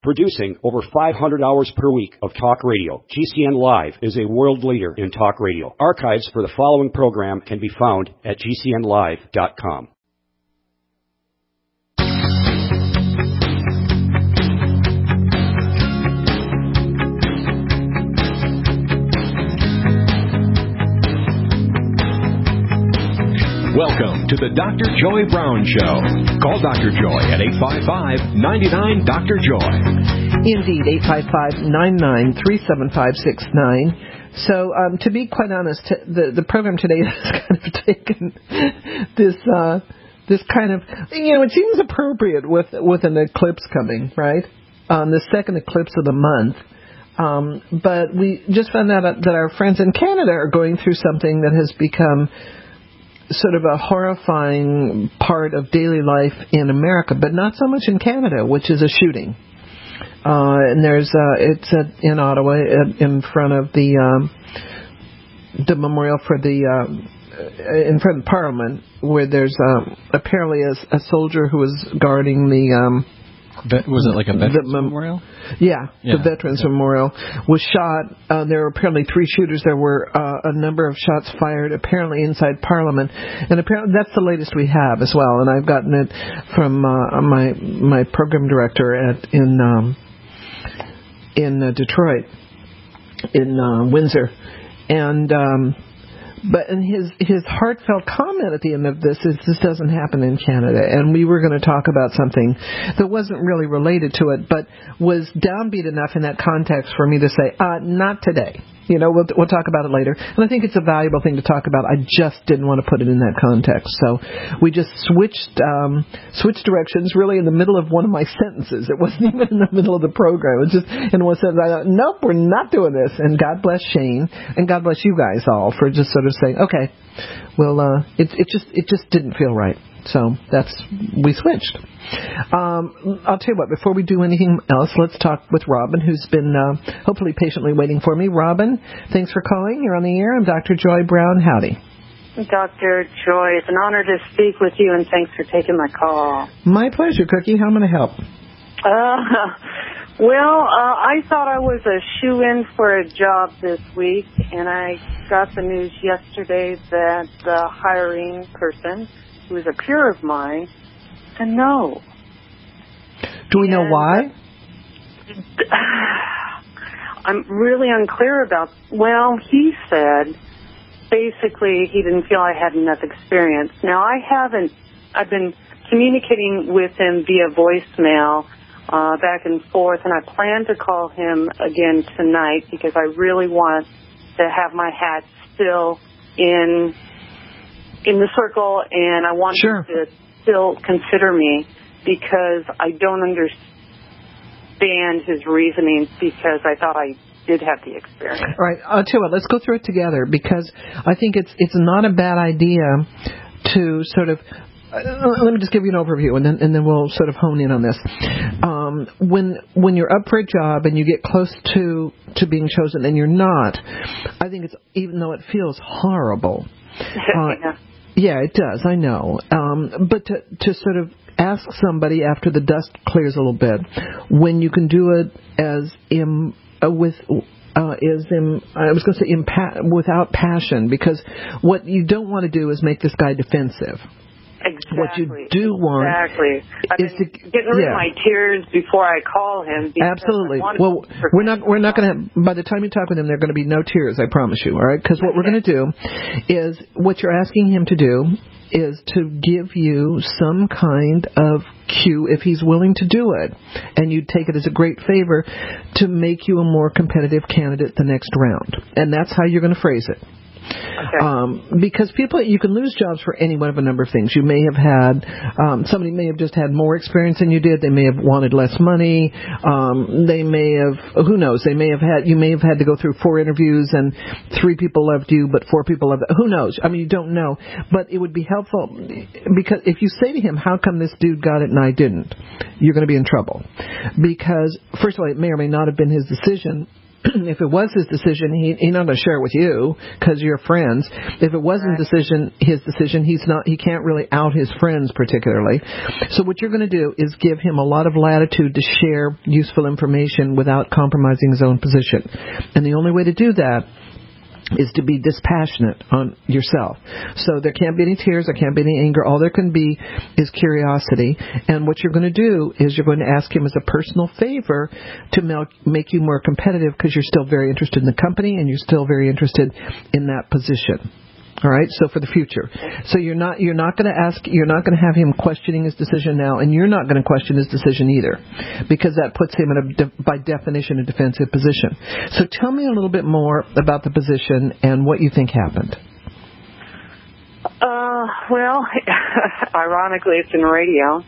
Producing over 500 hours per week of talk radio, GCN Live is a world leader in talk radio. Archives for the following program can be found at GCNlive.com. Welcome to the Dr. Joy Brown Show. Call Dr. Joy at 855-99-DR-JOY. Indeed, 855-99-37569. So, to be quite honest, the program today has kind of taken this kind of, it seems appropriate with an eclipse coming, right? The second eclipse of the month. But we just found out that our friends in Canada are going through something that has become sort of a horrifying part of daily life in America, but not so much in Canada, which is a shooting. And it's in Ottawa, in front of the memorial for in front of Parliament, where there's apparently a soldier who was guarding the. Was it like a Veterans Memorial? Yeah, the Veterans Memorial was shot. There were apparently 3 shooters. There were a number of shots fired, apparently inside Parliament, and apparently that's the latest we have as well. And I've gotten it from my program director in Detroit, in Windsor, and. But in his heartfelt comment at the end of this is this doesn't happen in Canada. And we were going to talk about something that wasn't really related to it, but was downbeat enough in that context for me to say, not today. We'll talk about it later. And I think it's a valuable thing to talk about. I just didn't want to put it in that context. So we just switched directions really in the middle of one of my sentences. It wasn't even in the middle of the program. It was just in one sentence. I thought, nope, we're not doing this. And God bless Shane. And God bless you guys all for just sort of saying, okay, well, it just didn't feel right. So we switched. I'll tell you what, before we do anything else, let's talk with Robin, who's been hopefully patiently waiting for me. Robin, thanks for calling. You're on the air. I'm Dr. Joy Brown. Howdy. Dr. Joy, it's an honor to speak with you, and thanks for taking my call. My pleasure, Cookie. How am I going to help? I thought I was a shoo-in for a job this week, and I got the news yesterday that the hiring person, who is a peer of mine, said no. Do we know why? I'm really unclear about. Well, he said basically he didn't feel I had enough experience. Now, I've been communicating with him via voicemail back and forth, and I plan to call him again tonight because I really want to have my hat still in the circle, and I want him to still consider me because I don't understand his reasoning because I thought I did have the experience. All right, I'll tell you what, let's go through it together because I think it's not a bad idea to sort of let me just give you an overview, and then we'll sort of hone in on this. When you're up for a job and you get close to being chosen and you're not, I think it's, even though it feels horrible. Yeah, it does. I know. But to sort of ask somebody after the dust clears a little bit, when you can do it without passion, because what you don't want to do is make this guy defensive. Exactly. What you do want I've is been getting rid of my tears before I call him. Absolutely. Well, we're not going to. By the time you talk with him, there are going to be no tears. I promise you. All right. Because what we're going to do is what you're asking him to do is to give you some kind of cue, if he's willing to do it, and you take it as a great favor, to make you a more competitive candidate the next round. And that's how you're going to phrase it. Okay. Because you can lose jobs for any one of a number of things. You may have had, somebody may have just had more experience than you did. They may have wanted less money. They may have, who knows, you may have had to go through 4 interviews and 3 people loved you, but 4 people loved, who knows? I mean, you don't know. But it would be helpful, because if you say to him, how come this dude got it and I didn't? You're going to be in trouble. Because, first of all, it may or may not have been his decision. if it was his decision, he's not going to share it with you because you're friends. If it wasn't his decision, he can't really out his friends particularly. So what you're going to do is give him a lot of latitude to share useful information without compromising his own position. And the only way to do that is to be dispassionate on yourself. So there can't be any tears, there can't be any anger. All there can be is curiosity. And what you're going to do is you're going to ask him as a personal favor to make you more competitive because you're still very interested in the company and you're still very interested in that position. All right, so for the future. So you're not going to have him questioning his decision now, and you're not going to question his decision either, because that puts him in by definition, a defensive position. So tell me a little bit more about the position and what you think happened. Well, ironically, it's in radio.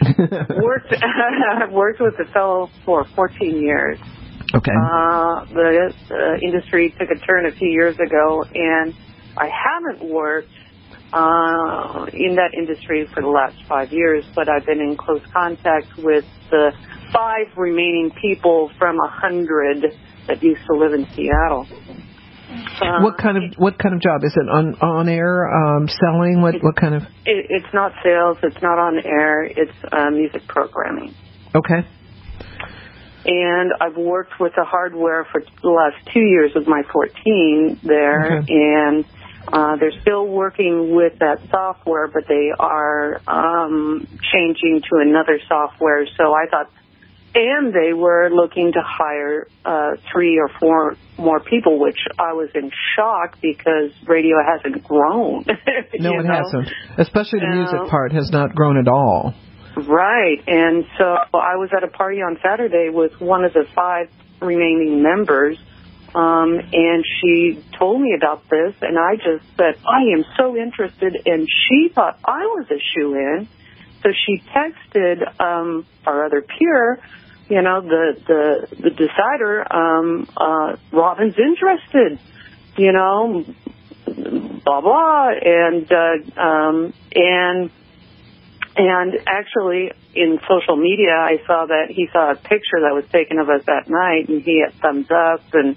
I've worked with the fellow for 14 years. Okay. The industry took a turn a few years ago, and I haven't worked in that industry for the last 5 years, but I've been in close contact with the 5 remaining people from 100 that used to live in Seattle. What kind of job is it? On air, selling? What kind of? It's not sales. It's not on air. It's music programming. Okay. And I've worked with the hardware for the last 2 years with my 14 there, okay. And they're still working with that software, but they are changing to another software. So I thought, and they were looking to hire 3 or 4 more people, which I was in shock because radio hasn't grown. No, it hasn't. Especially the music part has not grown at all. Right. And so I was at a party on Saturday with one of the 5 remaining members, and she told me about this, and I just said, I am so interested, and she thought I was a shoo-in. So she texted our other peer, the decider, Robin's interested, blah, blah, and actually, in social media, I saw that he saw a picture that was taken of us that night, and he had thumbs up, and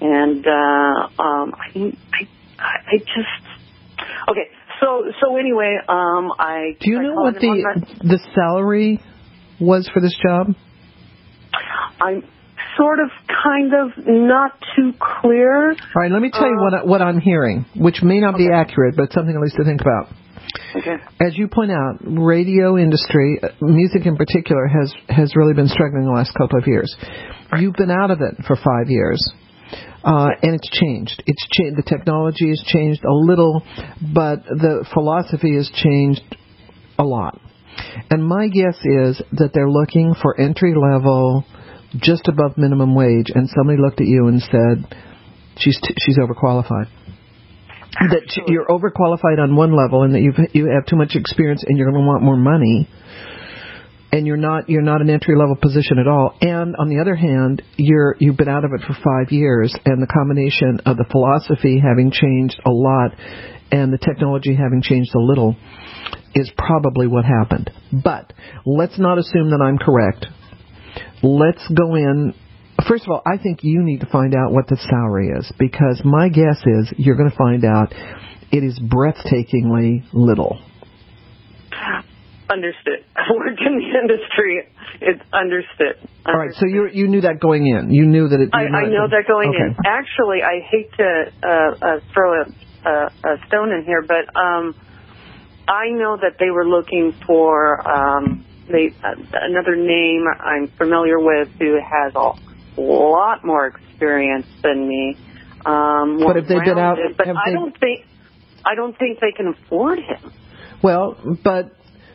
I just okay. So anyway, do you know what the salary was for this job? I'm sort of, kind of, not too clear. All right, let me tell you what I'm hearing, which may not be accurate, but something at least to think about. Okay. As you point out, radio industry, music in particular, has really been struggling the last couple of years. You've been out of it for 5 years, and it's changed. The technology has changed a little, but the philosophy has changed a lot. And my guess is that they're looking for entry level, just above minimum wage, and somebody looked at you and said, she's overqualified. That you're overqualified on one level, and that you have too much experience, and you're going to want more money, and you're not an entry level position at all. And on the other hand, you've been out of it for 5 years, and the combination of the philosophy having changed a lot, and the technology having changed a little, is probably what happened. But let's not assume that I'm correct. Let's go in. First of all, I think you need to find out what the salary is, because my guess is you're going to find out it is breathtakingly little. Understood. I work in the industry. It's understood. All right, so you knew that going in. You knew that it... I know that going in. Actually, I hate to throw a stone in here, but I know that they were looking for another name I'm familiar with who has a lot more experience than me. But if they've been out, but I don't think they can afford him. Well, but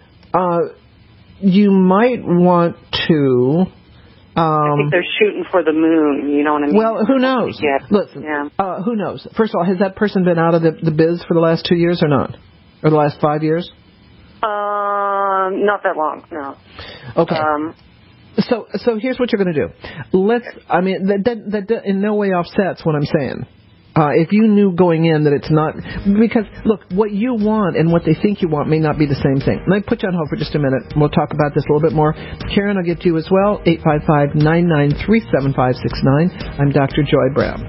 you might want to. I think they're shooting for the moon. You know what I mean? Well, who knows? Listen, who knows? First of all, has that person been out of the biz for the last 2 years or not, or the last 5 years? Not that long. No. Okay. So here's what you're going to do. That in no way offsets what I'm saying. If you knew going in that it's not, because look, what you want and what they think you want may not be the same thing. Let me put you on hold for just a minute. We'll talk about this a little bit more. Karen, I'll get to you as well. 855-993-7569. I'm Dr. Joy Brown.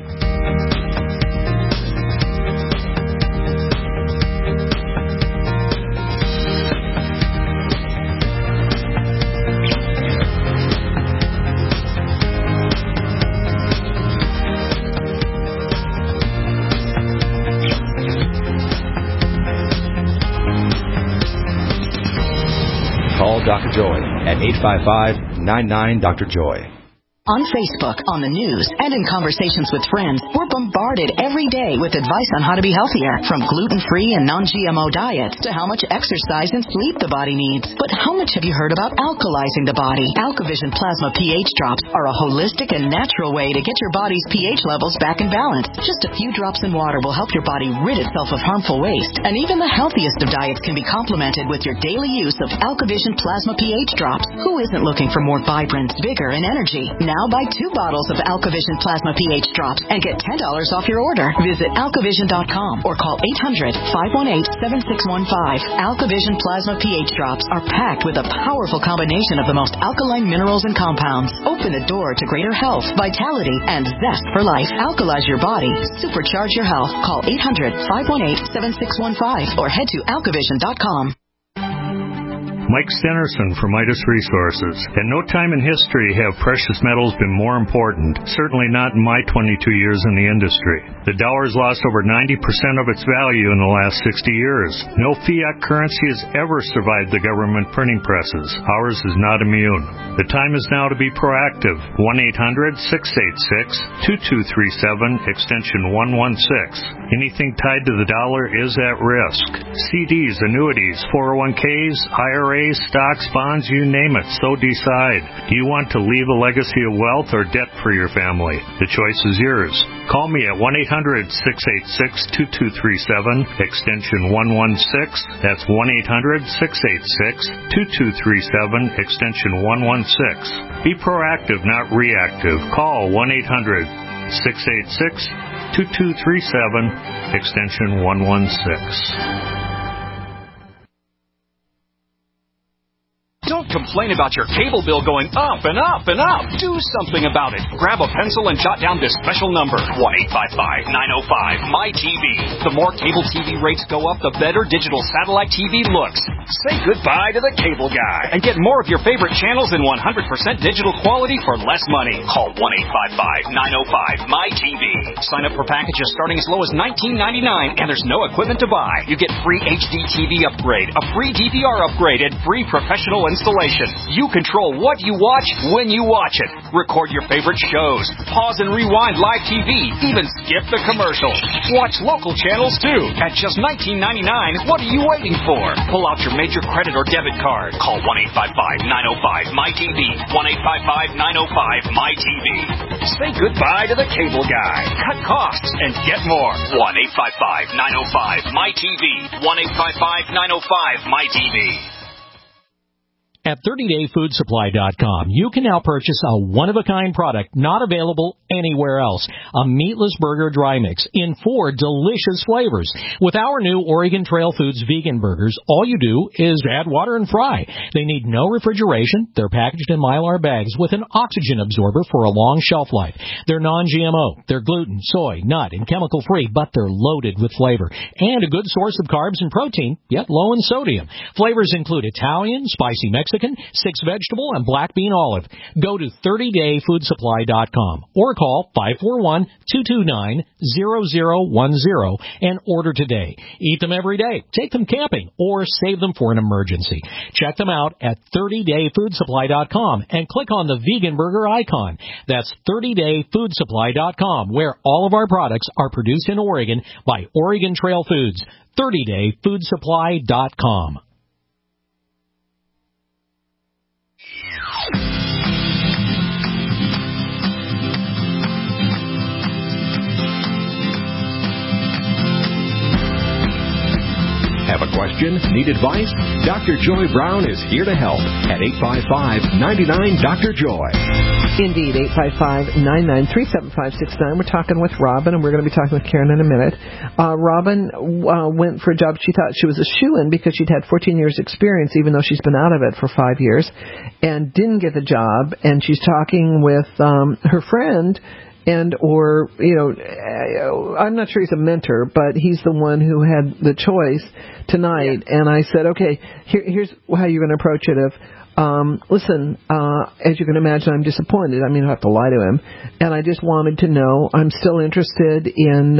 Dr. Joy at 855-99-Dr. Joy. On Facebook, on the news, and in conversations with friends, we're bombarded every day with advice on how to be healthier, from gluten-free and non-GMO diets to how much exercise and sleep the body needs. But how much have you heard about alkalizing the body? AlkaVision Plasma pH drops are a holistic and natural way to get your body's pH levels back in balance. Just a few drops in water will help your body rid itself of harmful waste, and even the healthiest of diets can be complemented with your daily use of AlkaVision Plasma pH drops. Who isn't looking for more vibrance, vigor, and energy? Now buy 2 bottles of AlkaVision Plasma pH drops and get $10 off your order. Visit alkavision.com or call 800-518-7615. AlkaVision Plasma pH drops are packed with a powerful combination of the most alkaline minerals and compounds. Open the door to greater health, vitality, and zest for life. Alkalize your body. Supercharge your health. Call 800-518-7615 or head to alkavision.com. Mike Stenerson from Midas Resources. At no time in history have precious metals been more important, certainly not in my 22 years in the industry. The dollar has lost over 90% of its value in the last 60 years. No fiat currency has ever survived the government printing presses. Ours is not immune. The time is now to be proactive. 1-800-686-2237, extension 116. Anything tied to the dollar is at risk. CDs, annuities, 401ks, IRAs, stocks, bonds, you name it, so decide. Do you want to leave a legacy of wealth or debt for your family? The choice is yours. Call me at 1-800-686-2237, extension 116. That's 1-800-686-2237, extension 116. Be proactive, not reactive. Call 1-800-686-2237, extension 116. Don't complain about your cable bill going up and up and up. Do something about it. Grab a pencil and jot down this special number, 1-855-905-MY-TV. The more cable TV rates go up, the better digital satellite TV looks. Say goodbye to the cable guy and get more of your favorite channels in 100% digital quality for less money. Call 1-855-905-MY-TV. Sign up for packages starting as low as $19.99, and there's no equipment to buy. You get free HD TV upgrade, a free DVR upgrade, and free professional installation. You control what you watch when you watch it. Record your favorite shows. Pause and rewind live TV. Even skip the commercials. Watch local channels too. At just $19.99, what are you waiting for? Pull out your major credit or debit card. Call 1-855-905-MY-TV. 1-855-905-MY-TV. Say goodbye to the cable guy. Cut costs and get more. 1-855-905-MY-TV. 1-855-905-MY-TV. At 30dayfoodsupply.com, you can now purchase a one-of-a-kind product not available anywhere else. A meatless burger dry mix in 4 delicious flavors. With our new Oregon Trail Foods vegan burgers, all you do is add water and fry. They need no refrigeration. They're packaged in Mylar bags with an oxygen absorber for a long shelf life. They're non-GMO. They're gluten, soy, nut, and chemical-free, but they're loaded with flavor. And a good source of carbs and protein, yet low in sodium. Flavors include Italian, spicy Mexican, 6-vegetable, and black bean olive. Go to 30dayfoodsupply.com or call 541-229-0010 and order today. Eat them every day, take them camping, or save them for an emergency. Check them out at 30dayfoodsupply.com and click on the vegan burger icon. That's 30dayfoodsupply.com, where all of our products are produced in Oregon by Oregon Trail Foods. 30dayfoodsupply.com. Have a question? Need advice? Dr. Joy Brown is here to help at 855-99-DR-JOY. Indeed, 855-993-7569. We're talking with Robin, and we're going to be talking with Karen in a minute. Robin went for a job she thought she was a shoo-in because she'd had 14 years experience, even though she's been out of it for 5 years, and didn't get the job. And she's talking with her friend, I'm not sure he's a mentor, but he's the one who had the choice tonight. Yeah. And I said, okay, here's how you're going to approach it. Listen, as you can imagine, I'm disappointed. I mean, I have to lie to him. And I just wanted to know, I'm still interested in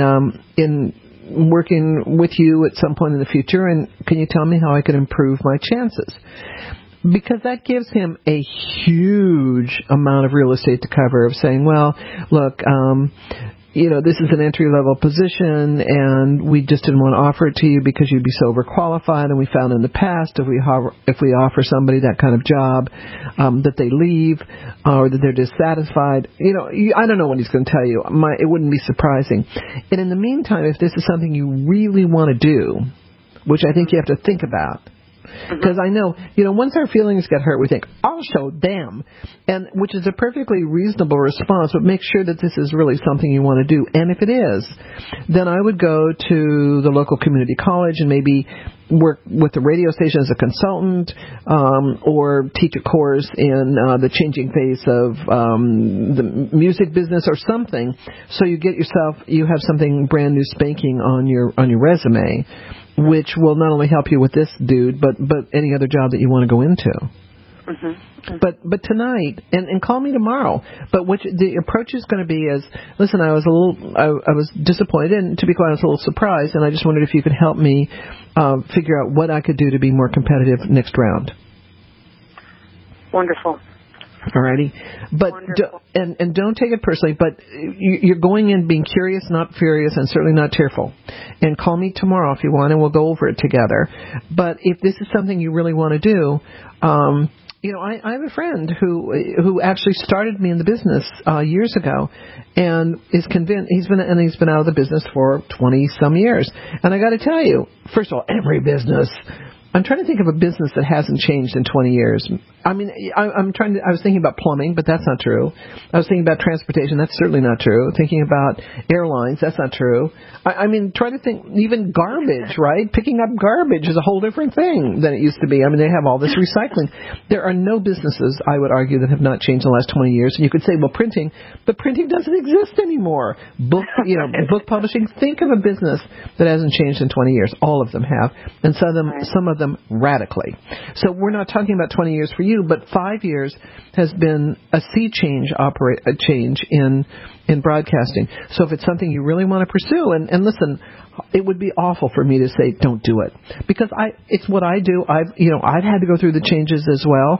working with you at some point in the future, and can you tell me how I can improve my chances? Because that gives him a huge amount of real estate to cover of saying, well, look, this is an entry-level position, and we just didn't want to offer it to you because you'd be so overqualified, and we found in the past if we offer somebody that kind of job, that they leave or that they're dissatisfied. I don't know what he's going to tell you. It wouldn't be surprising. And in the meantime, if this is something you really want to do, which I think you have to think about, because I know, once our feelings get hurt, we think, I'll show them, and which is a perfectly reasonable response, but make sure that this is really something you want to do. And if it is, then I would go to the local community college and maybe work with the radio station as a consultant, or teach a course in the changing face of the music business or something, so you have something brand new spanking on your resume, which will not only help you with this dude, but any other job that you want to go into. Mm-hmm. But tonight, and call me tomorrow. But what the approach is going to be is, listen, I was disappointed, and to be quite honest, a little surprised, and I just wondered if you could help me figure out what I could do to be more competitive next round. Wonderful. Alrighty, but don't take it personally. But you're going in being curious, not furious, and certainly not tearful. And call me tomorrow if you want, and we'll go over it together. But if this is something you really want to do, I have a friend who actually started me in the business years ago, and is convinced he's been out of the business for 20 some years. And I got to tell you, first of all, every business. I'm trying to think of a business that hasn't changed in 20 years. I mean, I was thinking about plumbing, but that's not true. I was thinking about transportation. That's certainly not true. Thinking about airlines. That's not true. I mean, try to think, even garbage, right? Picking up garbage is a whole different thing than it used to be. I mean, they have all this recycling. There are no businesses, I would argue, that have not changed in the last 20 years. And you could say, well, printing, but printing doesn't exist anymore. Book publishing. Think of a business that hasn't changed in 20 years. All of them have. And some of them radically. So we're not talking about 20 years for you, but 5 years has been a sea change in broadcasting. So if it's something you really want to pursue, and listen, it would be awful for me to say don't do it, because it's what I do. I've had to go through the changes as well,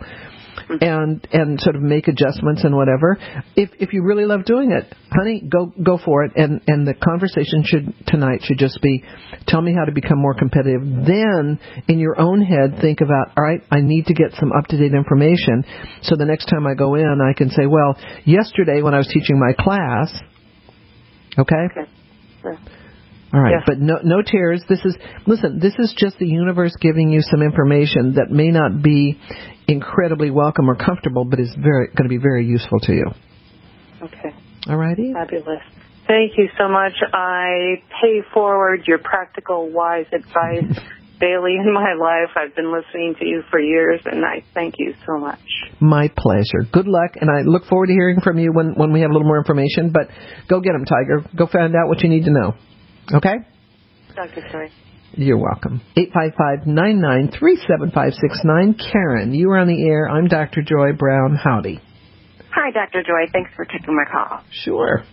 and sort of make adjustments and whatever. If you really love doing it, honey, go for it. And the conversation tonight should just be, tell me how to become more competitive. Then in your own head, think about, all right, I need to get some up-to-date information, so the next time I go in, I can say, well, yesterday when I was teaching my class, okay? Yeah. All right, yeah. But no tears. This is just the universe giving you some information that may not be incredibly welcome or comfortable, but is going to be very useful to you. Okay. All righty. Fabulous. Thank you so much. I pay forward your practical, wise advice daily in my life. I've been listening to you for years, and I thank you so much. My pleasure. Good luck, and I look forward to hearing from you when we have a little more information. But go get them, Tiger. Go find out what you need to know. Okay? Dr. Joy. You're welcome. 855-993-7569. Karen, you are on the air. I'm Dr. Joy Brown. Howdy. Hi, Dr. Joy. Thanks for taking my call. Sure.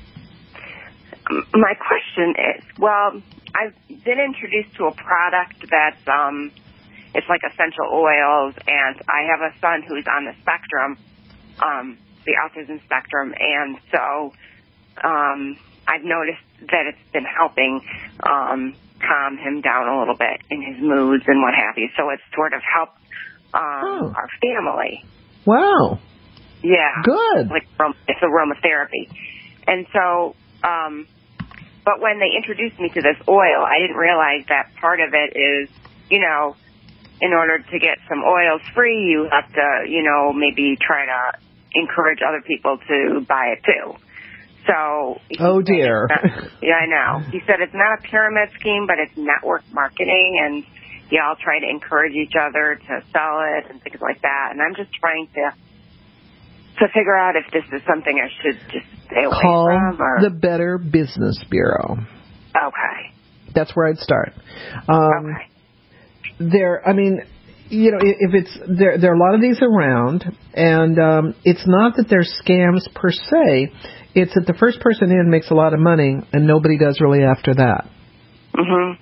My question is, well, I've been introduced to a product that's it's like essential oils, and I have a son who's on the spectrum, the autism spectrum, and so I've noticed that it's been helping calm him down a little bit in his moods and what have you. So it's sort of helped our family. Wow. Yeah. Good. Like it's aromatherapy. And so But when they introduced me to this oil, I didn't realize that part of it is, you know, in order to get some oils free, you have to, you know, maybe try to encourage other people to buy it too. So, oh dear. Yeah, I know. He said it's not a pyramid scheme, but it's network marketing, and you all try to encourage each other to sell it and things like that. And I'm just trying to figure out if this is something I should just stay away from. Call the Better Business Bureau. Okay. That's where I'd start. Okay. I mean, you know, if it's there are a lot of these around, and it's not that they're scams per se. It's that the first person in makes a lot of money, and nobody does really after that. Mhm.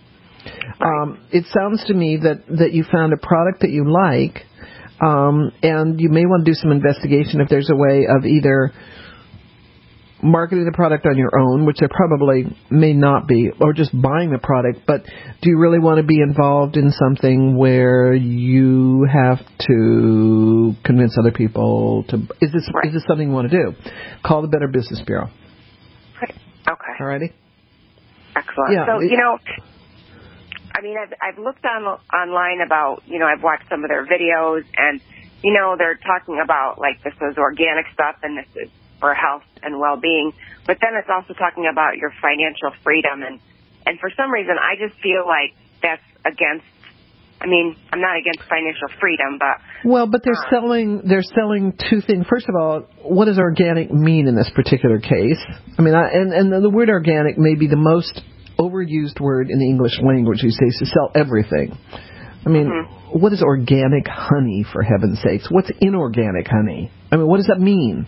It sounds to me that you found a product that you like, and you may want to do some investigation if there's a way of either marketing the product on your own, which there probably may not be, or just buying the product. But do you really want to be involved in something where you have to convince other people to? Is this something you want to do? Call the Better Business Bureau. Right. Okay. All righty. Excellent. Yeah, so you know, I mean, I've looked online about, you know, I've watched some of their videos, and you know, they're talking about like this is organic stuff and this is for health and well-being, but then it's also talking about your financial freedom, and for some reason I just feel like that's against. I mean, I'm not against financial freedom, but but they're selling two things. First of all, what does organic mean in this particular case? I mean, and the word organic may be the most overused word in the English language these days to sell everything. I mean, what is organic honey, for heaven's sakes? What's inorganic honey? I mean, what does that mean?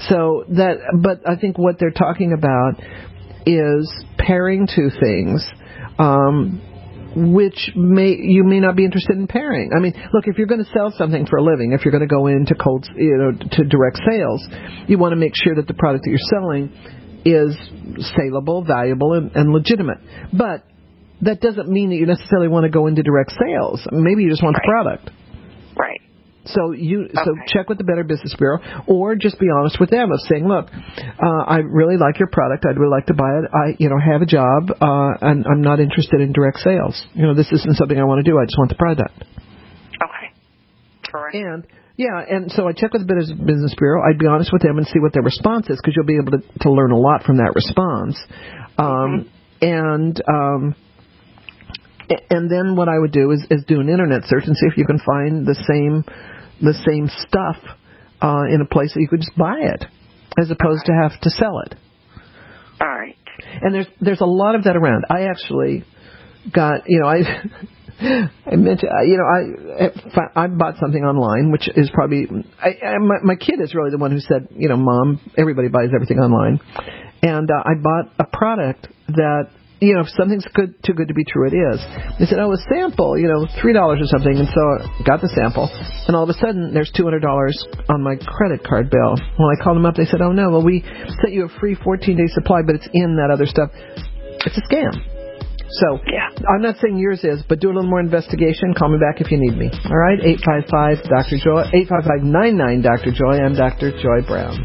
But I think what they're talking about is pairing two things, which you may not be interested in pairing. I mean, look, if you're going to sell something for a living, if you're going to go into to direct sales, you want to make sure that the product that you're selling is saleable, valuable, and legitimate. But that doesn't mean that you necessarily want to go into direct sales. Maybe you just want the product. Right. So so check with the Better Business Bureau, or just be honest with them of saying, look, I really like your product. I'd really like to buy it. I have a job, and I'm not interested in direct sales. You know, this isn't something I want to do. I just want the product. Okay. Correct. And so I check with the Better Business Bureau. I'd be honest with them and see what their response is, because you'll be able to learn a lot from that response. And then what I would do is do an internet search and see if you can find the same stuff in a place that you could just buy it, as opposed to have to sell it. All right. And there's a lot of that around. I actually got, I mentioned, I bought something online, which is probably, my kid is really the one who said, Mom, everybody buys everything online. And I bought a product that, if something's too good to be true, it is. They said, a sample, $3 or something. And so I got the sample, and all of a sudden there's $200 on my credit card bill. When I called them up, they said, oh no, well, we sent you a free 14-day supply, but it's in that other stuff. It's a scam. So I'm not saying yours is, but do a little more investigation. Call me back if you need me. All right, 855-DR-JOY, 855-99-DR-JOY. I'm Dr. Joy Brown.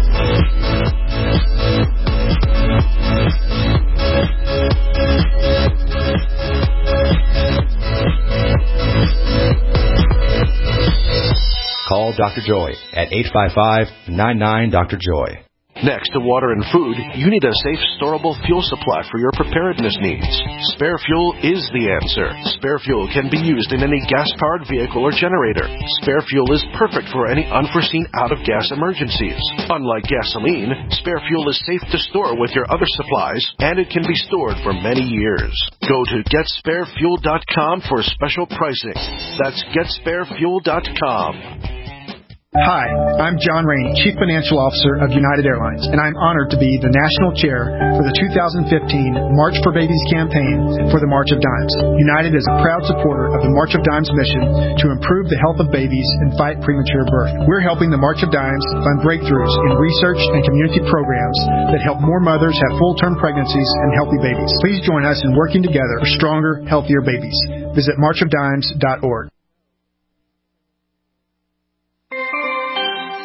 Call Dr. Joy at 855-99-DR-JOY. Next to water and food, you need a safe, storable fuel supply for your preparedness needs. Spare Fuel is the answer. Spare Fuel can be used in any gas-powered vehicle or generator. Spare Fuel is perfect for any unforeseen out-of-gas emergencies. Unlike gasoline, Spare Fuel is safe to store with your other supplies, and it can be stored for many years. Go to GetSpareFuel.com for special pricing. That's GetSpareFuel.com. Hi, I'm John Rainey, Chief Financial Officer of United Airlines, and I'm honored to be the National Chair for the 2015 March for Babies campaign for the March of Dimes. United is a proud supporter of the March of Dimes mission to improve the health of babies and fight premature birth. We're helping the March of Dimes fund breakthroughs in research and community programs that help more mothers have full-term pregnancies and healthy babies. Please join us in working together for stronger, healthier babies. Visit marchofdimes.org.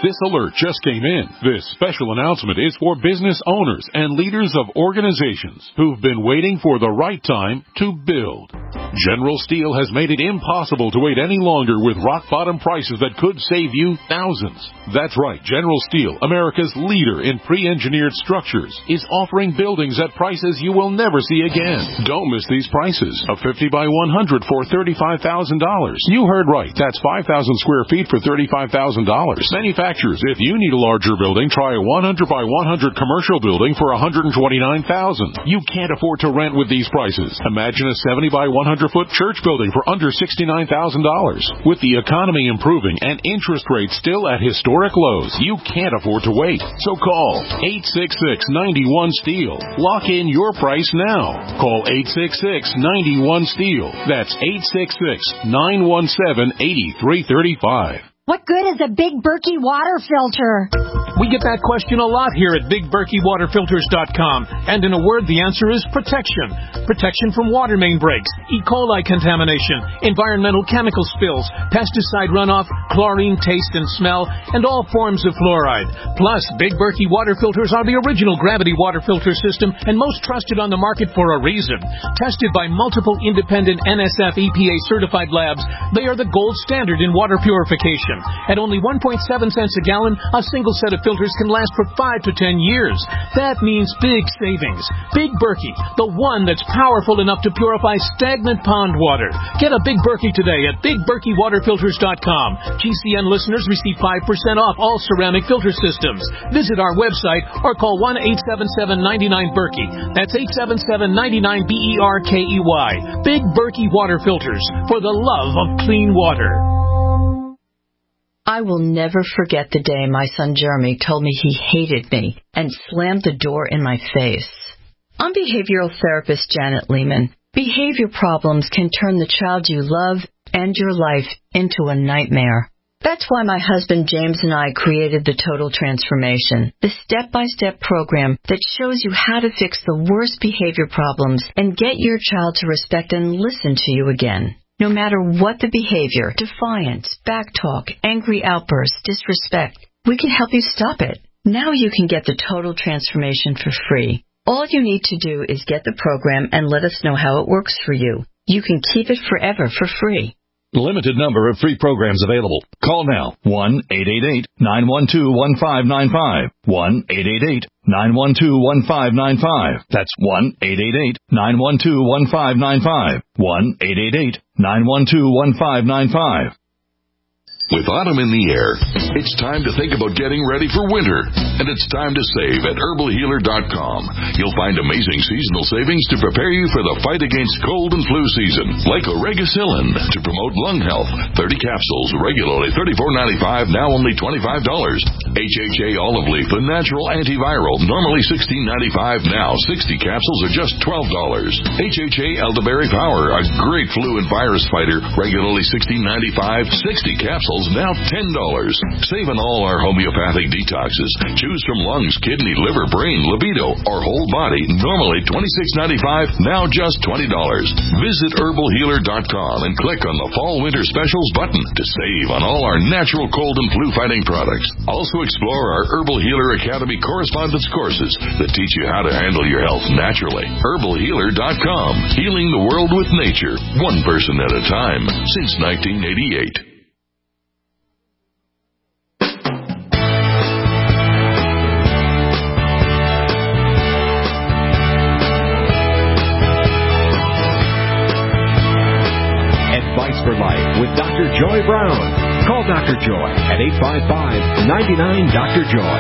This alert just came in. This special announcement is for business owners and leaders of organizations who've been waiting for the right time to build. General Steel has made it impossible to wait any longer with rock-bottom prices that could save you thousands. That's right, General Steel, America's leader in pre-engineered structures, is offering buildings at prices you will never see again. Don't miss these prices. A 50 by 100 for $35,000. You heard right. That's 5,000 square feet for $35,000. Manufacturers, if you need a larger building, try a 100 by 100 commercial building for $129,000. You can't afford to rent with these prices. Imagine a 70 by 100-foot church building for under $69,000. With the economy improving and interest rates still at historic lows, you can't afford to wait. So call 866-91-STEEL. Lock in your price now. Call 866-91-STEEL. That's 866-917-8335. What good is a Big Berkey water filter? We get that question a lot here at BigBerkeyWaterFilters.com. And in a word, the answer is protection. Protection from water main breaks, E. coli contamination, environmental chemical spills, pesticide runoff, chlorine taste and smell, and all forms of fluoride. Plus, Big Berkey water filters are the original gravity water filter system and most trusted on the market for a reason. Tested by multiple independent NSF EPA certified labs, they are the gold standard in water purification. At only 1.7 cents a gallon, a single set of filters can last for 5 to 10 years. That means big savings. Big Berkey, the one that's powerful enough to purify stagnant pond water. Get a Big Berkey today at BigBerkeyWaterFilters.com. GCN listeners receive 5% off all ceramic filter systems. Visit our website or call 1-877-99-BERKEY. That's 877-99-BERKEY. Big Berkey Water Filters, for the love of clean water. I will never forget the day my son Jeremy told me he hated me and slammed the door in my face. I'm behavioral therapist Janet Lehman. Behavior problems can turn the child you love and your life into a nightmare. That's why my husband James and I created the Total Transformation, the step-by-step program that shows you how to fix the worst behavior problems and get your child to respect and listen to you again. No matter what the behavior, defiance, backtalk, angry outbursts, disrespect, we can help you stop it. Now you can get the Total Transformation for free. All you need to do is get the program and let us know how it works for you. You can keep it forever for free. Limited number of free programs available. Call now. 1-888-912-1595. 1-888-912-1595. That's 1-888-912-1595. 1-888-912-1595. With autumn in the air, it's time to think about getting ready for winter. And it's time to save at herbalhealer.com. You'll find amazing seasonal savings to prepare you for the fight against cold and flu season. Like Oregacillin to promote lung health. 30 capsules, regularly $34.95, now only $25. HHA olive leaf, the natural antiviral, normally $16.95, now 60 capsules are just $12. HHA elderberry power, a great flu and virus fighter, regularly $16.95, 60 capsules now $10. Save on all our homeopathic detoxes. Choose from lungs, kidney, liver, brain, libido, or whole body. Normally $26.95, now just $20. Visit herbalhealer.com and click on the Fall Winter Specials button to save on all our natural cold and flu fighting products. Also explore our Herbal Healer Academy correspondence courses that teach you how to handle your health naturally. herbalhealer.com. Healing the world with nature, one person at a time, since 1988. For Life with Dr. Joy Brown. Call Dr. Joy at 855-99-DR-JOY.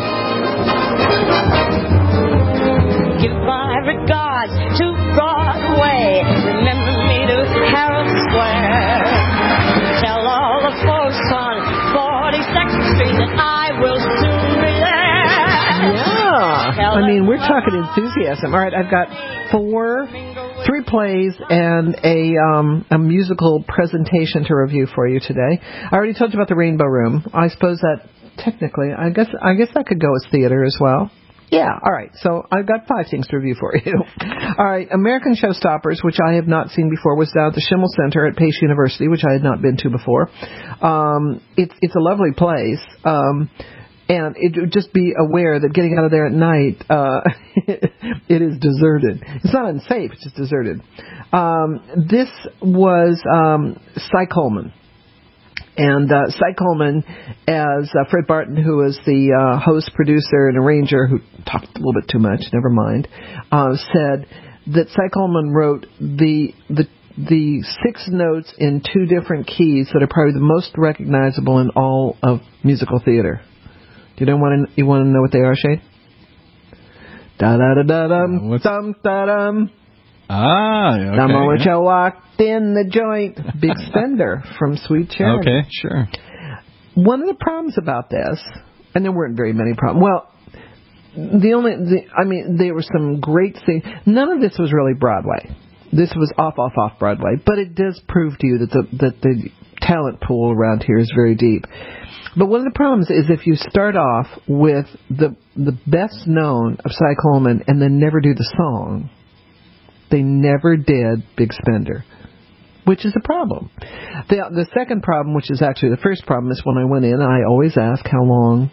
Give my regards to Broadway. Remember me to Herald Square. Tell all the folks on 42nd Street that I will soon be there. Yeah. I mean, we're talking enthusiasm. All right, I've got 3 plays and a musical presentation to review for you today. I already told you about the Rainbow Room. I suppose that technically, I guess that could go as theater as well. Yeah, all right. So I've got 5 things to review for you. All right, American Showstoppers, which I have not seen before, was down at the Schimmel Center at Pace University, which I had not been to before. It's a lovely place, and it would just be aware that getting out of there at night, it is deserted. It's not unsafe; it's just deserted. This was Cy Coleman. And Cy Coleman, as Fred Barton, who is the host, producer, and arranger, who talked a little bit too much, never mind, said that Cy Coleman wrote the 6 notes in 2 different keys that are probably the most recognizable in all of musical theater. You want to know what they are, Shane? Da da da da dum dum da dum. Okay. The moment you walked in the joint, Big Spender from Sweet Charity. Okay, sure. One of the problems about this, and there weren't very many problems. Well, there were some great things. None of this was really Broadway. This was off Broadway, but it does prove to you that the talent pool around here is very deep. But one of the problems is if you start off with the best known of Cy Coleman and then never do the song. They never did Big Spender, which is a problem. The second problem, which is actually the first problem, is when I went in, I always ask how long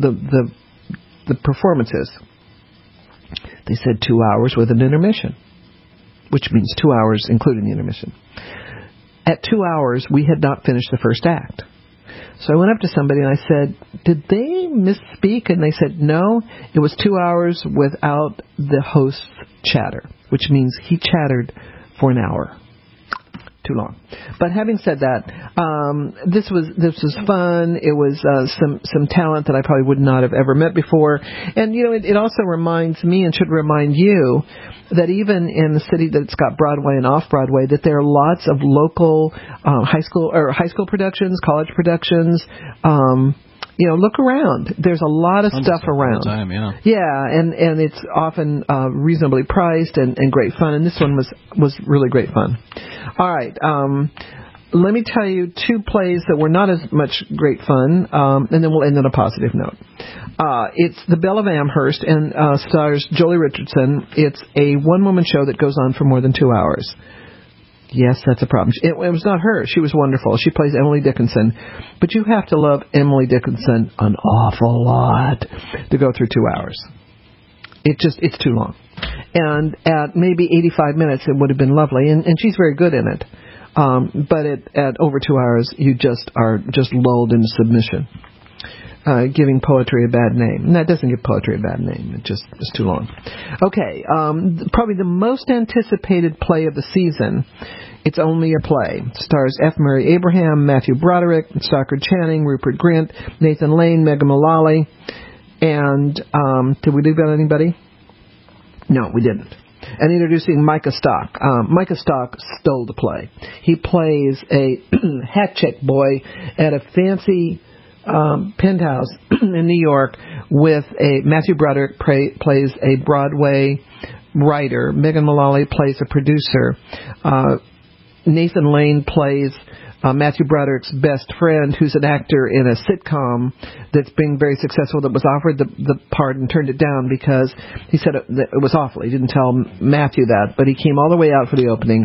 the performance is. They said 2 hours with an intermission, which means 2 hours including the intermission. At 2 hours, we had not finished the first act. So I went up to somebody and I said, did they misspeak? And they said, no, it was 2 hours without the host's chatter, which means he chattered for an hour. Too long. But having said that, this was fun. It was some talent that I probably would not have ever met before. And, it also reminds me and should remind you that even in the city that's got Broadway and off-Broadway, that there are lots of local high school productions, college productions. Look around. There's a lot of stuff around. Time, yeah. Yeah, and it's often reasonably priced and great fun. And this one was really great fun. All right. Let me tell you 2 plays that were not as much great fun, and then we'll end on a positive note. It's The Belle of Amherst and stars Jolie Richardson. It's a one-woman show that goes on for more than 2 hours. Yes, that's a problem. It was not her. She was wonderful. She plays Emily Dickinson. But you have to love Emily Dickinson an awful lot to go through 2 hours. It's too long. And at maybe 85 minutes, it would have been lovely. And she's very good in it. But at over 2 hours, you are lulled into submission. Giving poetry a bad name. And that doesn't give poetry a bad name. It's too long. Okay, probably the most anticipated play of the season, It's Only a Play. It stars F. Murray Abraham, Matthew Broderick, Stockard Channing, Rupert Grint, Nathan Lane, Megan Mullally, and did we leave out anybody? No, we didn't. And introducing Micah Stock. Micah Stock stole the play. He plays a hat check boy at a fancy penthouse in New York with Matthew Broderick plays a Broadway writer. Megan Mullally plays a producer. Nathan Lane plays Matthew Broderick's best friend, who's an actor in a sitcom that's been very successful, that was offered the part and turned it down because he said it was awful. He didn't tell Matthew that, but he came all the way out for the opening.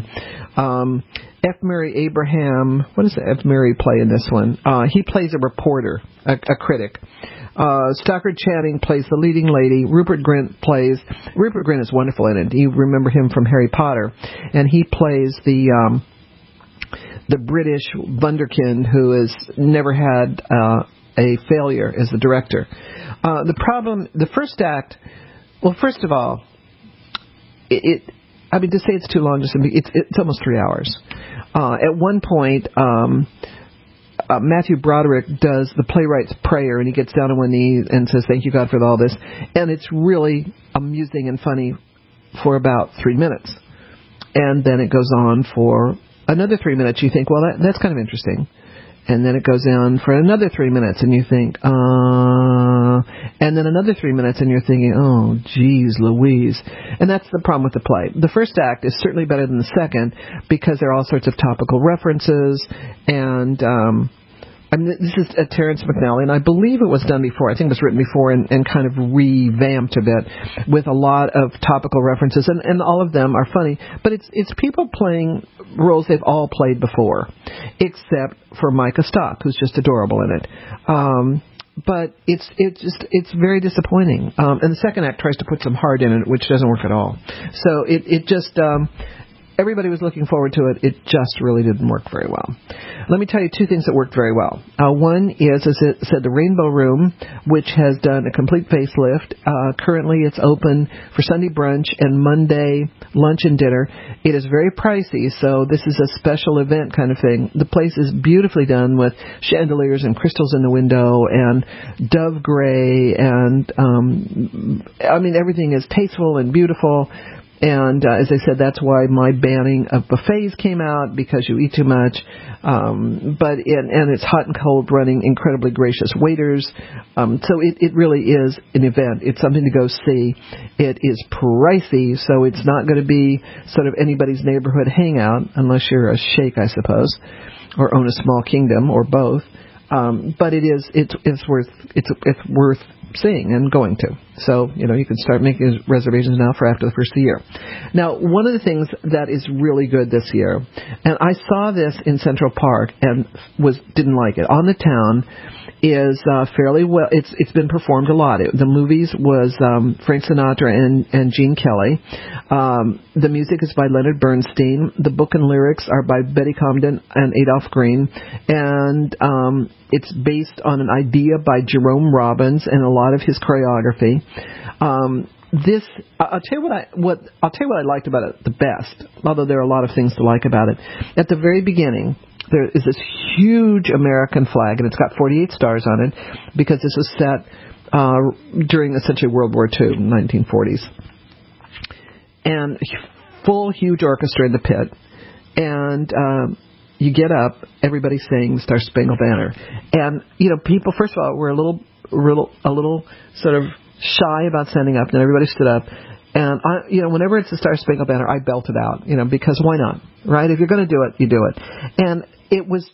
F. Murray Abraham, what does F. Murray play in this one? He plays a reporter, a critic. Stockard Channing plays the leading lady. Rupert Grint is wonderful in it. You remember him from Harry Potter. And he plays the British wunderkind who has never had a failure as a director. The first act, well, first of all, to say it's too long, it's almost 3 hours. At one point, Matthew Broderick does the playwright's prayer, and he gets down on one knee and says, "Thank you, God, for all this." And it's really amusing and funny for about 3 minutes. And then it goes on for another 3 minutes. You think, well, that's kind of interesting. And then it goes on for another 3 minutes, and you think, and then another 3 minutes, and you're thinking, oh, geez Louise. And that's the problem with the play. The first act is certainly better than the second because there are all sorts of topical references, and I mean, this is Terrence McNally, and I believe it was done before. I think it was written before and kind of revamped a bit with a lot of topical references, and all of them are funny. But it's people playing roles they've all played before, except for Micah Stock, who's just adorable in it. But it's very disappointing. And the second act tries to put some heart in it, which doesn't work at all. So it just everybody was looking forward to it. It just really didn't work very well. Let me tell you two things that worked very well. One is, as it said, the Rainbow Room, which has done a complete facelift. Currently, it's open for Sunday brunch and Monday lunch and dinner. It is very pricey, so this is a special event kind of thing. The place is beautifully done with chandeliers and crystals in the window and dove gray, and I mean, everything is tasteful and beautiful. And as I said, that's why my banning of buffets came out, because you eat too much. But it's hot and cold, running incredibly gracious waiters. So it really is an event. It's something to go see. It is pricey, so it's not going to be sort of anybody's neighborhood hangout, unless you're a sheikh, I suppose, or own a small kingdom, or both. But it's worth seeing and going to. So, you can start making reservations now for after the first of the year. Now, one of the things that is really good this year, and I saw this in Central Park and didn't like it. On the Town is fairly well. It's been performed a lot. The movies was Frank Sinatra and Gene Kelly. The music is by Leonard Bernstein. The book and lyrics are by Betty Comden and Adolph Green, and it's based on an idea by Jerome Robbins and a lot of his choreography. I'll tell you what I liked about it the best, although there are a lot of things to like about it. At the very beginning, there is this huge American flag, and it's got 48 stars on it, because this was set during essentially World War II, 1940s. And full, huge orchestra in the pit. And you get up, everybody sings Star Spangled Banner. And, people, first of all, were a little sort of shy about standing up, and everybody stood up. And whenever it's the Star Spangled Banner, I belt it out, because why not, right? If you're going to do it, you do it. And it was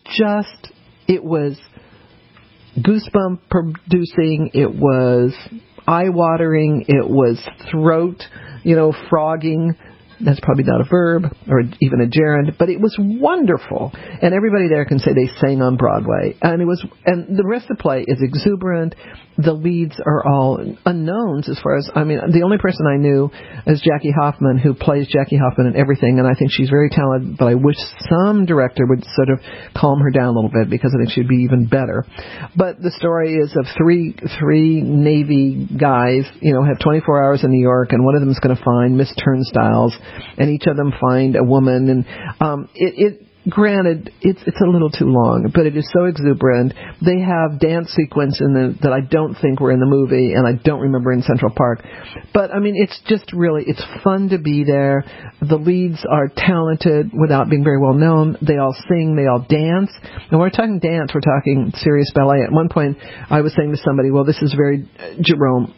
goosebump producing. It was eye watering. It was throat, frogging. That's probably not a verb or even a gerund, but it was wonderful. And everybody there can say they sang on Broadway. And the rest of the play is exuberant. The leads are all unknowns as far as, the only person I knew is Jackie Hoffman, who plays Jackie Hoffman in everything, and I think she's very talented, but I wish some director would sort of calm her down a little bit, because I think she'd be even better. But the story is of three Navy guys, have 24 hours in New York, and one of them is going to find Miss Turnstiles, and each of them find a woman, and granted, it's a little too long, but it is so exuberant. They have dance sequence that I don't think were in the movie, and I don't remember in Central Park. But, it's just really, it's fun to be there. The leads are talented without being very well known. They all sing, they all dance. And when we're talking dance, we're talking serious ballet. At one point, I was saying to somebody, well, this is very Jerome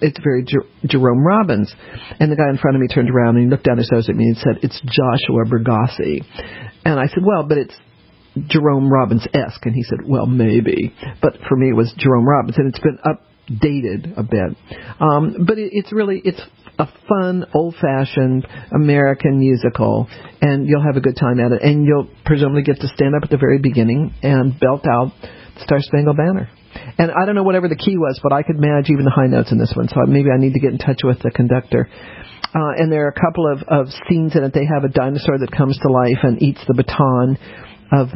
Robbins. And the guy in front of me turned around and he looked down his nose at me and said, it's Joshua Bergassi. And I said, well, but it's Jerome Robbins-esque. And he said, well, maybe. But for me, it was Jerome Robbins. And it's been updated a bit. But it's a fun, old-fashioned American musical. And you'll have a good time at it. And you'll presumably get to stand up at the very beginning and belt out Star Spangled Banner. And I don't know whatever the key was, but I could manage even the high notes in this one. So maybe I need to get in touch with the conductor. And there are a couple of scenes in it. They have a dinosaur that comes to life and eats the baton of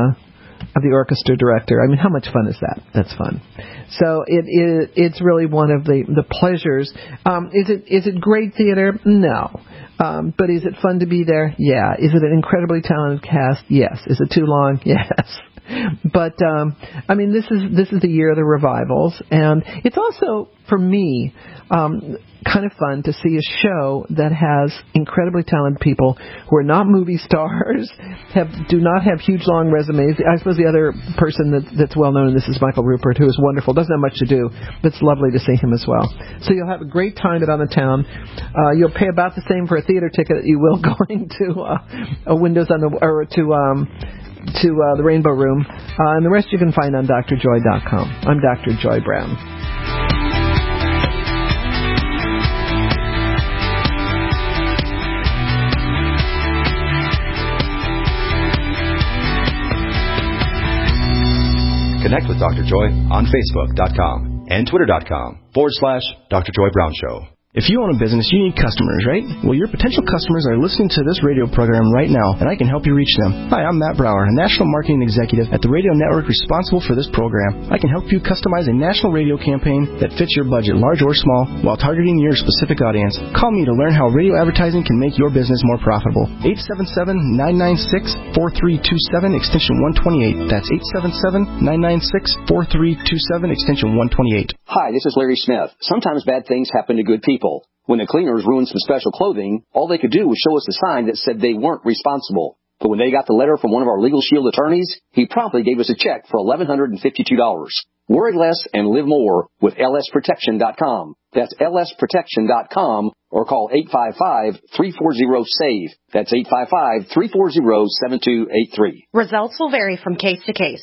the orchestra director. How much fun is that? That's fun. So it's really one of the pleasures. Is it great theater? No. But is it fun to be there? Yeah. Is it an incredibly talented cast? Yes. Is it too long? Yes. But this is the year of the revivals, and it's also, for me, kind of fun to see a show that has incredibly talented people who are not movie stars, do not have huge long resumes. I suppose the other person that's well known in this is Michael Rupert, who is wonderful. Doesn't have much to do, but it's lovely to see him as well. So you'll have a great time at On the Town. You'll pay about the same for a theater ticket that you will going to a Windows on the or to the Rainbow Room, and the rest you can find on drjoy.com. I'm Dr. Joy Brown. Connect with Dr. Joy on Facebook.com and Twitter.com/Dr. Joy Brown Show. If you own a business, you need customers, right? Well, your potential customers are listening to this radio program right now, and I can help you reach them. Hi, I'm Matt Brower, a national marketing executive at the radio network responsible for this program. I can help you customize a national radio campaign that fits your budget, large or small, while targeting your specific audience. Call me to learn how radio advertising can make your business more profitable. 877-996-4327, extension 128. That's 877-996-4327, extension 128. Hi, this is Larry Smith. Sometimes bad things happen to good people. When the cleaners ruined some special clothing, all they could do was show us a sign that said they weren't responsible. But when they got the letter from one of our Legal Shield attorneys, he promptly gave us a check for $1,152. Worry less and live more with lsprotection.com. That's lsprotection.com or call 855-340-SAVE. That's 855-340-7283. Results will vary from case to case.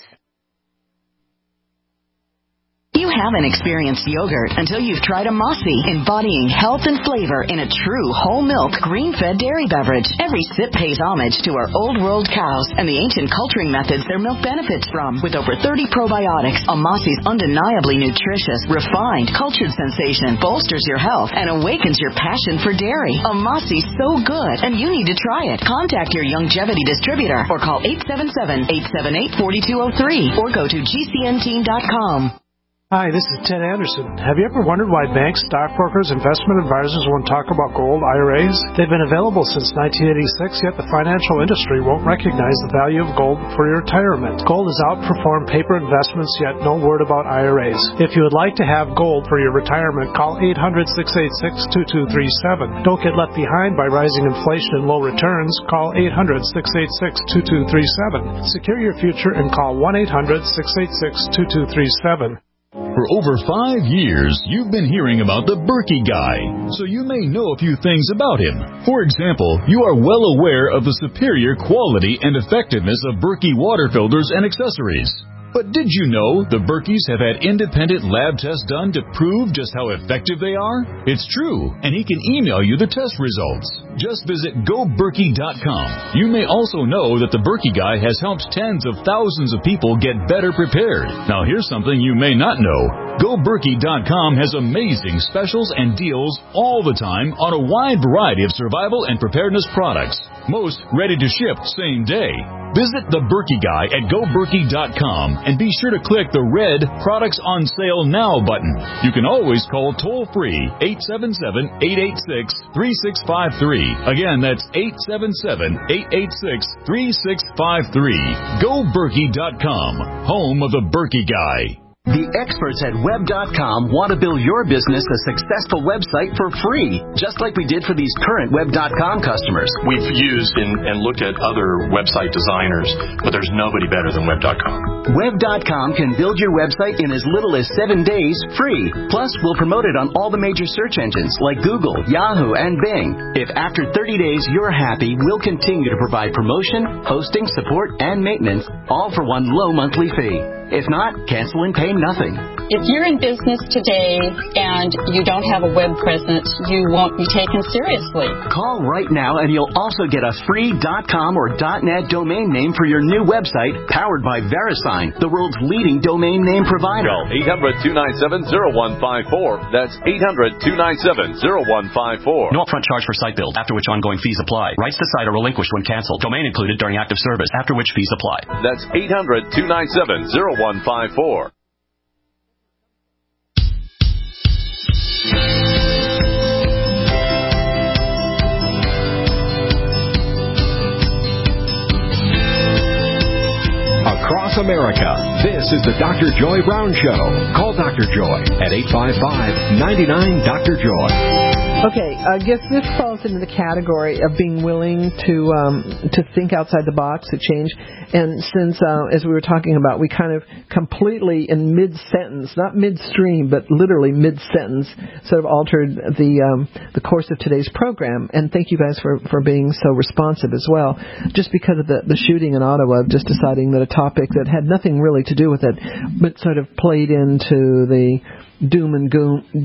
You haven't experienced yogurt until you've tried Amasi, embodying health and flavor in a true whole milk, green-fed dairy beverage. Every sip pays homage to our old world cows and the ancient culturing methods their milk benefits from. With over 30 probiotics, Amasi's undeniably nutritious, refined, cultured sensation bolsters your health and awakens your passion for dairy. Amasi's so good, and you need to try it. Contact your Youngevity distributor or call 877-878-4203 or go to gcnteam.com. Hi, this is Ted Anderson. Have you ever wondered why banks, stockbrokers, investment advisors won't talk about gold IRAs? They've been available since 1986, yet the financial industry won't recognize the value of gold for your retirement. Gold has outperformed paper investments, yet no word about IRAs. If you would like to have gold for your retirement, call 800-686-2237. Don't get left behind by rising inflation and low returns. Call 800-686-2237. Secure your future and call 1-800-686-2237. For over 5 years, you've been hearing about the Berkey Guy, so you may know a few things about him. For example, you are well aware of the superior quality and effectiveness of Berkey water filters and accessories. But did you know the Berkeys have had independent lab tests done to prove just how effective they are? It's true, and he can email you the test results. Just visit GoBerkey.com. You may also know that the Berkey Guy has helped tens of thousands of people get better prepared. Now here's something you may not know. GoBerkey.com has amazing specials and deals all the time on a wide variety of survival and preparedness products. Most ready to ship same day. Visit the Berkey Guy at GoBerkey.com and be sure to click the red Products on Sale Now button. You can always call toll-free 877-886-3653. Again, that's 877-886-3653. GoBerkey.com, home of the Berkey Guy. The experts at Web.com want to build your business a successful website for free, just like we did for these current Web.com customers. We've used and looked at other website designers, but there's nobody better than Web.com. Web.com can build your website in as little as 7 days free. Plus, we'll promote it on all the major search engines like Google, Yahoo, and Bing. If after 30 days you're happy, we'll continue to provide promotion, hosting, support, and maintenance, all for one low monthly fee. If not, cancel and pay nothing. If you're in business today and you don't have a web presence, you won't be taken seriously. Call right now and you'll also get a free .com or .net domain name for your new website powered by VeriSign, the world's leading domain name provider. Call 800-297-0154. That's 800-297-0154. No upfront charge for site build, after which ongoing fees apply. Rights to site are relinquished when canceled. Domain included during active service, after which fees apply. That's 800-297-0154. Across America, this is the Dr. Joy Brown Show. Call Dr. Joy at 855-99-DR-JOY. Okay, I guess this falls into the category of being willing to think outside the box, to change. And since, as we were talking about, we kind of completely in mid-sentence, not midstream, but literally mid-sentence, sort of altered the course of today's program. And thank you guys for being so responsive as well. Just because of the shooting in Ottawa, just deciding that a topic that had nothing really to do with it, but sort of played into the doom and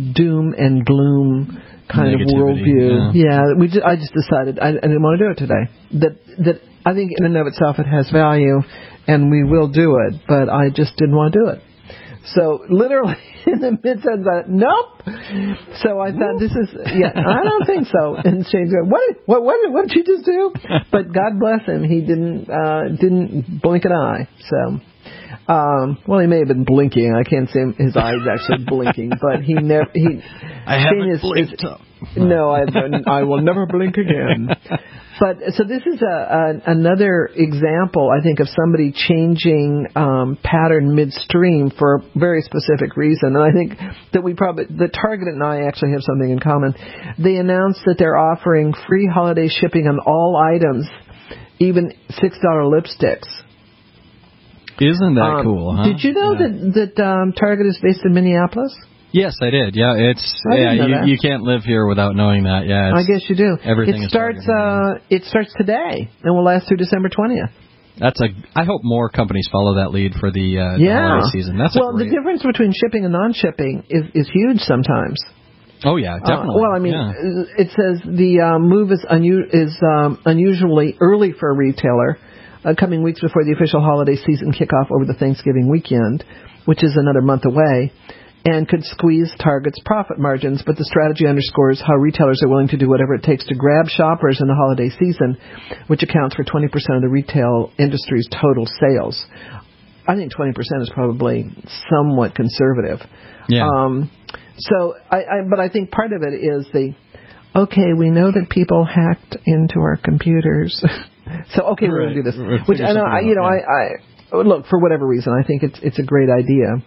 gloom kind of worldview. Yeah, I just decided I didn't want to do it today. That I think in and of itself it has value, and we will do it, but I just didn't want to do it. So literally in the mid-sentence, nope. So I thought this is, I don't think so. And Shane's going, what did you just do? But God bless him, he didn't blink an eye. So. Well, he may have been blinking. I can't see his eyes actually blinking, but he never. I haven't blinked. No, I will never blink again. But so this is another example, I think, of somebody changing pattern midstream for a very specific reason. And I think that the Target and I actually have something in common. They announced that they're offering free holiday shipping on all items, even $6 lipsticks. Isn't that cool, huh? Did you know that Target is based in Minneapolis? Yes, I did. Yeah, you can't live here without knowing that. Yeah, I guess you do. Everything it starts today and will last through December 20th. I hope more companies follow that lead for the holiday season. The difference between shipping and non-shipping is huge sometimes. Oh yeah, definitely. It says the move is unusually early for a retailer. Coming weeks before the official holiday season kickoff over the Thanksgiving weekend, which is another month away, and could squeeze Target's profit margins. But the strategy underscores how retailers are willing to do whatever it takes to grab shoppers in the holiday season, which accounts for 20% of the retail industry's total sales. I think 20% is probably somewhat conservative. Yeah. But I think part of it is we know that people hacked into our computers. So we're going to do this. Which look, for whatever reason, I think it's a great idea.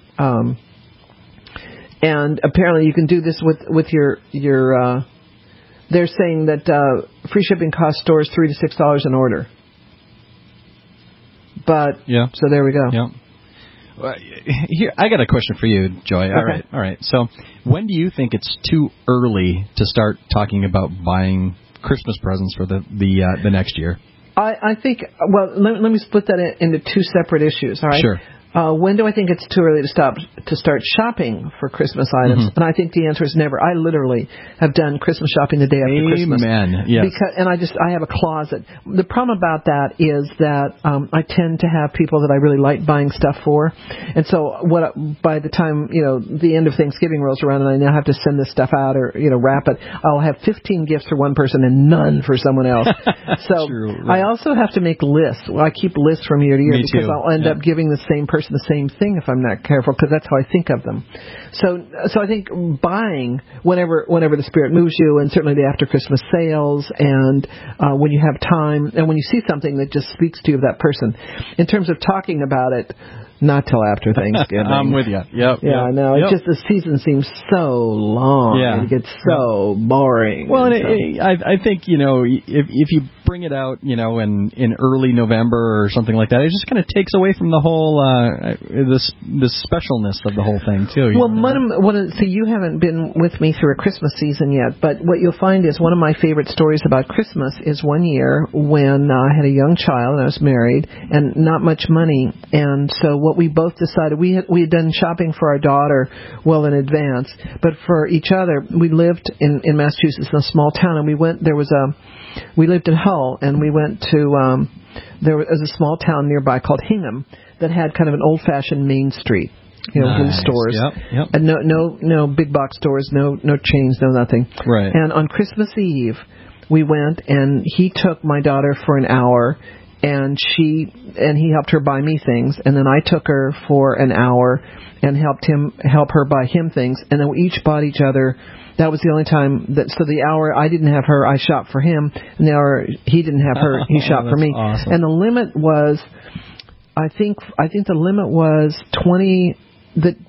And apparently you can do this with your they're saying that free shipping costs stores $3 to $6 an order. But so there we go. Yeah. Here, I got a question for you, Joy. Okay. All right. So, when do you think it's too early to start talking about buying Christmas presents for the next year? I think, let me split that into two separate issues, all right? Sure. When do I think it's too early to start shopping for Christmas items? Mm-hmm. And I think the answer is never. I literally have done Christmas shopping the day after Christmas. Amen. Yes. I have a closet. The problem about that is that I tend to have people that I really like buying stuff for, and so by the time the end of Thanksgiving rolls around and I now have to send this stuff out or wrap it, I'll have 15 gifts for one person and none for someone else. So True, right. I also have to make lists. Well, I keep lists from year to year because I'll end up giving the same person the same thing if I'm not careful, because that's how I think of them. So I think buying whenever the spirit moves you, and certainly the after Christmas sales, and when you have time, and when you see something that just speaks to you of that person. In terms of talking about it, not till after Thanksgiving. I'm with you. Yep. Yeah, I know. It's just the season seems so long. Yeah. It gets so boring. Well, I think if you bring it out, in early November or something like that, it just kind of takes away from the whole the specialness of the whole thing too. So you haven't been with me through a Christmas season yet, but what you'll find is one of my favorite stories about Christmas is one year when I had a young child and I was married and not much money, and so what we both decided, we had done shopping for our daughter well in advance, but for each other, we lived in Massachusetts in a small town, and we lived in Hull, and we went to there was a small town nearby called Hingham that had kind of an old-fashioned main street, blue stores, yep. And no big box stores, no chains, no nothing. Right. And on Christmas Eve, we went, and he took my daughter for an hour, and he helped her buy me things, and then I took her for an hour and help her buy him things, and then we each bought each other. That was the only time so the hour I didn't have her, I shopped for him, and the hour he didn't have her, he shopped for me. Awesome. And the limit was, I think the limit was 20.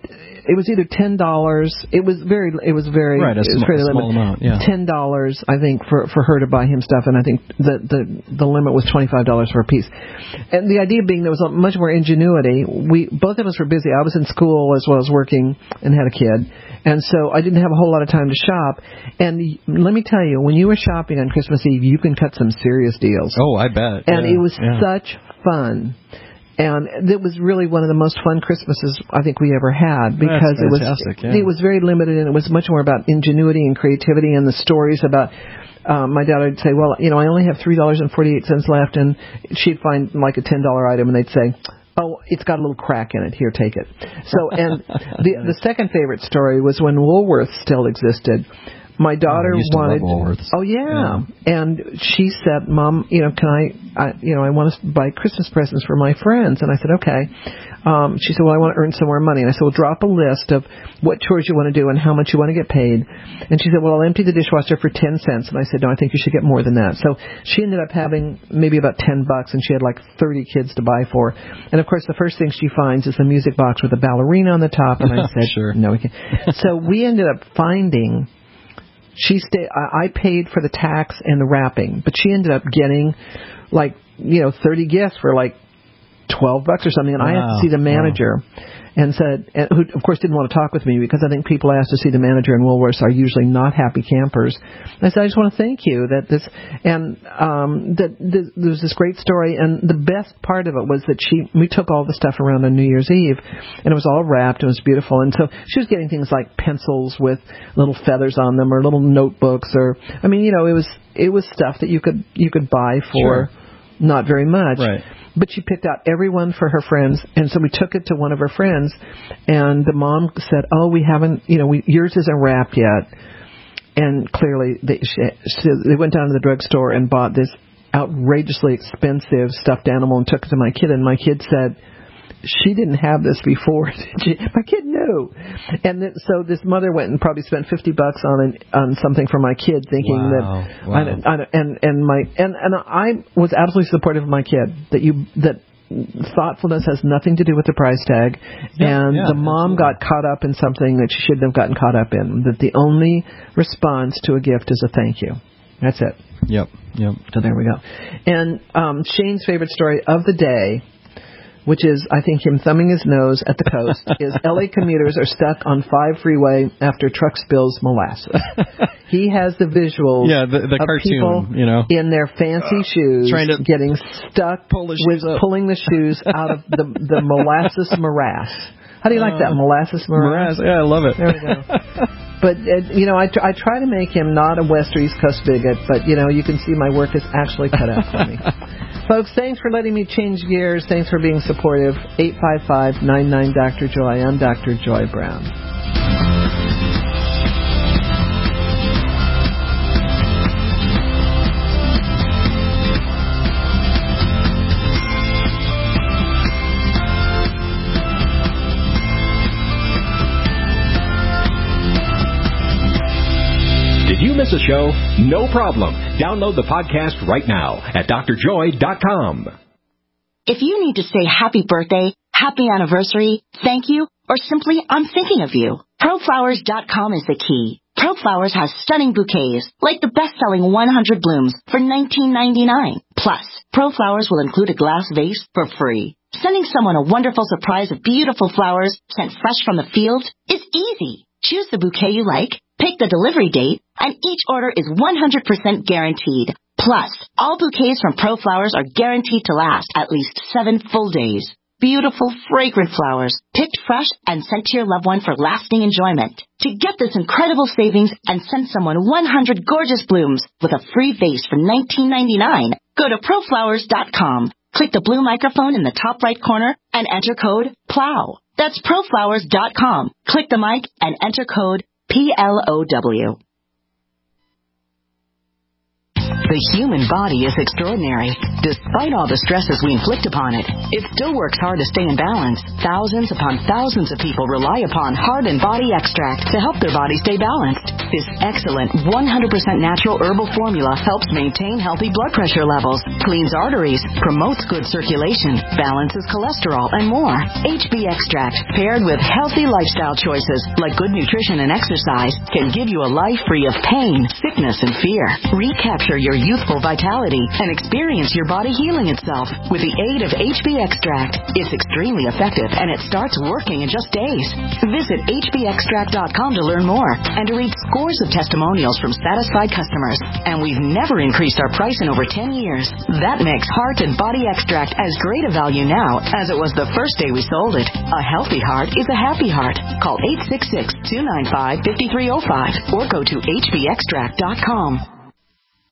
it was either $10. It was very right, a small amount. Yeah. $10, I think, for her to buy him stuff, and I think the limit was $25 for a piece. And the idea being there was much more ingenuity. Both of us were busy. I was in school as well as working and had a kid, and so I didn't have a whole lot of time to shop. And let me tell you, when you were shopping on Christmas Eve, you can cut some serious deals. Oh, I bet. And it was such fun. And it was really one of the most fun Christmases I think we ever had, because it was very limited, and it was much more about ingenuity and creativity and the stories about. My dad would say, well, I only have $3.48 left, and she'd find like a $10 item, and they'd say, oh, it's got a little crack in it. Here, take it. So, and the second favorite story was when Woolworths still existed. My daughter wanted. Oh yeah, and she said, "Mom, can I want to buy Christmas presents for my friends." And I said, "Okay." She said, "Well, I want to earn some more money." And I said, "Well, drop a list of what chores you want to do and how much you want to get paid." And she said, "Well, I'll empty the dishwasher for 10 cents." And I said, "No, I think you should get more than that." So she ended up having maybe about $10, and she had like 30 kids to buy for. And of course, the first thing she finds is the music box with a ballerina on the top. And I said, "Sure, no, we can't." So we ended up finding. I paid for the tax and the wrapping, but she ended up getting 30 gifts for like $12 or something, and I had to see the manager and said, who of course didn't want to talk with me, because I think people asked to see the manager in Woolworths are usually not happy campers. I said, I just want to thank you that there was this great story, and the best part of it was that we took all the stuff around on New Year's Eve, and it was all wrapped, and it was beautiful, and so she was getting things like pencils with little feathers on them, or little notebooks, or it was stuff that you could buy for not very much. Right. But she picked out everyone for her friends, and so we took it to one of her friends, and the mom said, "Oh, we haven't, yours isn't wrapped yet." And clearly, they went down to the drugstore and bought this outrageously expensive stuffed animal and took it to my kid, and my kid said, "She didn't have this before, did she?" My kid, no. And so this mother went and probably spent $50 on something for my kid, thinking that I was absolutely supportive of my kid, that thoughtfulness has nothing to do with the price tag, and the mom got caught up in something that she shouldn't have gotten caught up in. That the only response to a gift is a thank you. That's it. Yep. So there we go. And Shane's favorite story of the day, which is, I think, him thumbing his nose at the coast, is L.A. commuters are stuck on 5 freeway after truck spills molasses. He has the visuals the of cartoon, people in their fancy shoes getting stuck pulling the shoes out of the molasses morass. How do you like that, molasses morass? Yeah, I love it. There we go. But, I try to make him not a West or East Coast bigot, but, you can see my work is actually cut out for me. Folks, thanks for letting me change gears. Thanks for being supportive. 855-99-Dr. Joy. I'm Dr. Joy Brown. Did you miss a show? No problem. Download the podcast right now at drjoy.com. If you need to say happy birthday, happy anniversary, thank you, or simply I'm thinking of you, ProFlowers.com is the key. ProFlowers has stunning bouquets, like the best-selling 100 blooms for $19.99. Plus, ProFlowers will include a glass vase for free. Sending someone a wonderful surprise of beautiful flowers sent fresh from the field is easy. Choose the bouquet you like, pick the delivery date, and each order is 100% guaranteed. Plus, all bouquets from ProFlowers are guaranteed to last at least 7 full days. Beautiful, fragrant flowers, picked fresh and sent to your loved one for lasting enjoyment. To get this incredible savings and send someone 100 gorgeous blooms with a free vase for $19.99, go to ProFlowers.com. Click the blue microphone in the top right corner and enter code PLOW. That's ProFlowers.com. Click the mic and enter code PLOW. The human body is extraordinary. Despite all the stresses we inflict upon it, it still works hard to stay in balance. Thousands upon thousands of people rely upon Heart and Body Extract to help their body stay balanced. This excellent 100% natural herbal formula helps maintain healthy blood pressure levels, cleans arteries, promotes good circulation, balances cholesterol, and more. HB Extract, paired with healthy lifestyle choices like good nutrition and exercise, can give you a life free of pain, sickness, and fear. Recapture your youthful vitality and experience your body healing itself with the aid of HB Extract. It's extremely effective and it starts working in just days. Visit hbextract.com to learn more and to read scores of testimonials from satisfied customers. And we've never increased our price in over 10 years. That makes Heart and Body Extract as great a value now as it was the first day we sold it. A healthy heart is a happy heart. Call 866-295-5305 or go to hbextract.com.